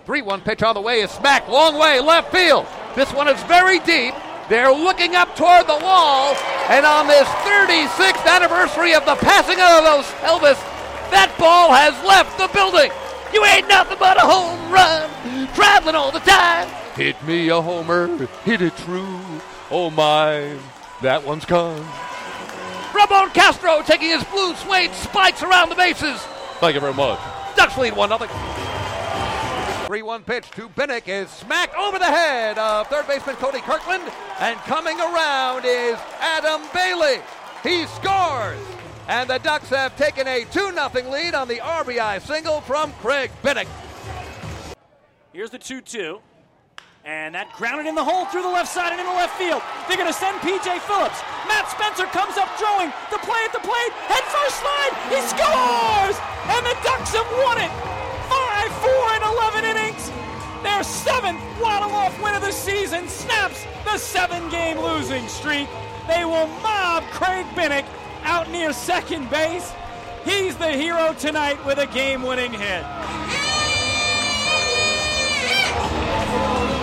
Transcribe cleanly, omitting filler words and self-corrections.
3-1 pitch on the way is smacked long way left field. This one is very deep. They're looking up toward the wall, and on this 36th anniversary of the passing of Elvis, that ball has left the building. You ain't nothing but a home run, traveling all the time. Hit me a homer, hit it true. Oh my, that one's gone. Ramon Castro taking his blue suede spikes around the bases. Thank you very much. Ducks lead 1-0. 3-1 pitch to Binnick is smacked over the head of third baseman Cody Kirkland, and coming around is Adam Bailey. He scores, and the Ducks have taken a 2-0 lead on the RBI single from Craig Binnick. Here's the 2-2, and that grounded in the hole through the left side and in the left field. They're going to send P.J. Phillips. Matt Spencer comes up throwing, the play at the plate, head first slide, he scores, and the Ducks have won it. 5-4 in 11 innings. Their 7th Waddle-Off win of the season snaps the 7-game losing streak. They will mob Craig Binnick out near second base. He's the hero tonight with a game-winning hit.